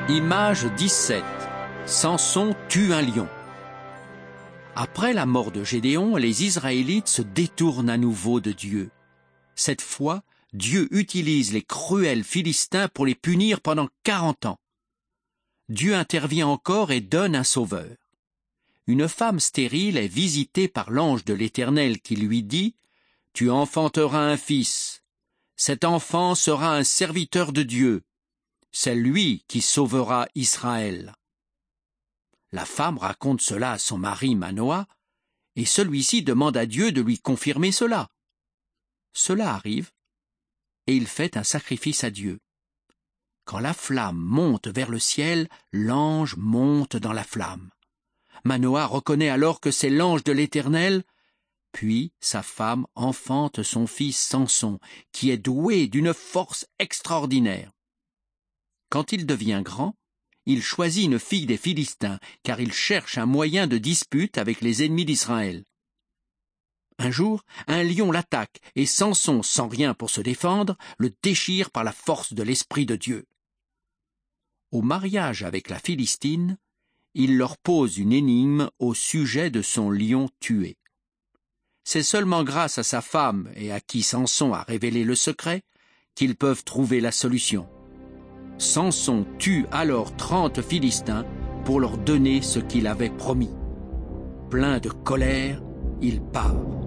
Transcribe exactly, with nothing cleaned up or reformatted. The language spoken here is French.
Image dix-sept. Samson tue un lion. Après la mort de Gédéon, les Israélites se détournent à nouveau de Dieu. Cette fois, Dieu utilise les cruels Philistins pour les punir pendant quarante ans. Dieu intervient encore et donne un sauveur. Une femme stérile est visitée par l'ange de l'Éternel qui lui dit « Tu enfanteras un fils. Cet enfant sera un serviteur de Dieu. C'est lui qui sauvera Israël. » La femme raconte cela à son mari Manoah, et celui-ci demande à Dieu de lui confirmer cela. Cela arrive, et il fait un sacrifice à Dieu. Quand la flamme monte vers le ciel, l'ange monte dans la flamme. Manoah reconnaît alors que c'est l'ange de l'Éternel, puis sa femme enfante son fils Samson, qui est doué d'une force extraordinaire. Quand il devient grand, il choisit une fille des Philistins, car il cherche un moyen de dispute avec les ennemis d'Israël. Un jour, un lion l'attaque, et Samson, sans rien pour se défendre, le déchire par la force de l'Esprit de Dieu. Au mariage avec la Philistine, il leur pose une énigme au sujet de son lion tué. C'est seulement grâce à sa femme et à qui Samson a révélé le secret qu'ils peuvent trouver la solution. Samson tue alors trente Philistins pour leur donner ce qu'il avait promis. Plein de colère, il part.